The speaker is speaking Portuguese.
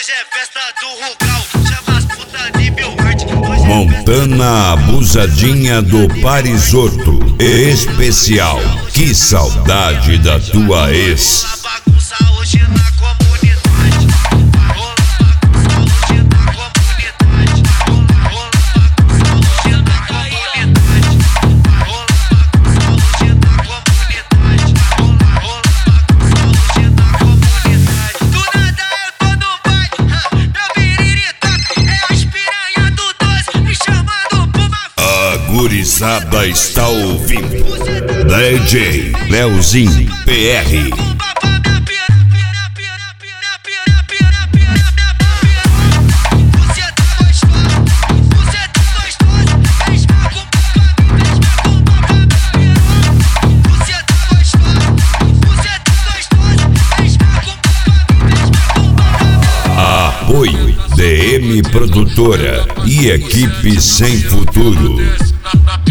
Hoje é festa do Rugal, chama as putas de Belharte. Montana Abusadinha do Parisoto. Especial. Que saudade da tua ex. Bagunça hoje na comunidade. Rola bagunça hoje na comunidade. Rola bagunça hoje na comunidade. Rola bagunça hoje na comunidade. Rola bagunça hoje na comunidade. Do nada eu tô no baile, meu viriritaco é as piranha do 12 me chamando pra uma. A gurizada está ouvindo. DJ Leozinho PR. Apoio DM Produtora e equipe Sem Futuro.